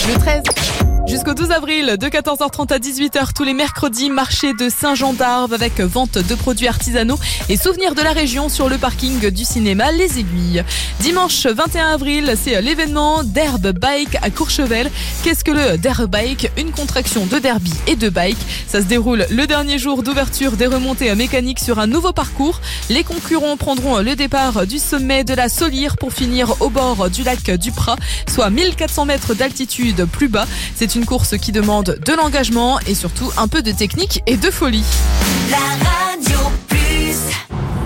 Le 13. Jusqu'au 12 avril, de 14h30 à 18h, tous les mercredis, marché de Saint-Jean d'Arve avec vente de produits artisanaux et souvenirs de la région sur le parking du cinéma Les Aiguilles. Dimanche 21 avril, c'est l'événement Derb Bike à Courchevel. Qu'est-ce que le Derb Bike ? Une contraction de derby et de bike. Ça se déroule le dernier jour d'ouverture des remontées mécaniques sur un nouveau parcours. Les concurrents prendront le départ du sommet de la Solire pour finir au bord du lac du Prat, soit 1400 mètres d'altitude plus bas. C'est une course qui demande de l'engagement et surtout un peu de technique et de folie.